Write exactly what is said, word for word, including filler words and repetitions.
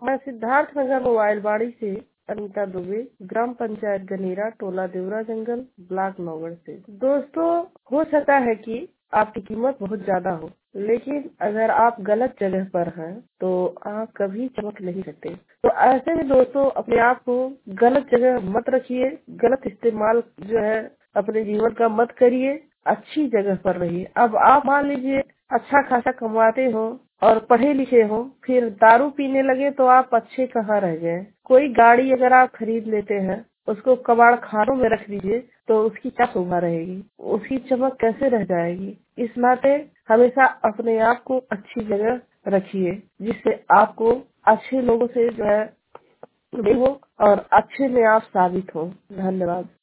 मैं सिद्धार्थ नगर मोबाइलबाड़ी से अनीता दुबे, ग्राम पंचायत गनेरा, टोला देवरा जंगल, ब्लॉक नौगढ़ से। दोस्तों, हो सकता है कि आपकी कीमत बहुत ज्यादा हो, लेकिन अगर आप गलत जगह पर हैं तो आप कभी चमक नहीं सकते। तो ऐसे में दोस्तों, अपने आप को गलत जगह मत रखिए, गलत इस्तेमाल जो है अपने जीवन का मत करिए, अच्छी जगह पर रहिए। अब आप मान लीजिए अच्छा खासा कमाते हो और पढ़े लिखे हो, फिर दारू पीने लगे तो आप अच्छे कहाँ रह गए। कोई गाड़ी अगर आप खरीद लेते हैं, उसको कबाड़ खानों में रख दीजिए तो उसकी क्या शोभा रहेगी, उसकी चमक कैसे रह जाएगी। इस नाते हमेशा अपने आप को अच्छी जगह रखिए, जिससे आपको अच्छे लोगों से जो है हो और अच्छे में आप साबित हो। धन्यवाद।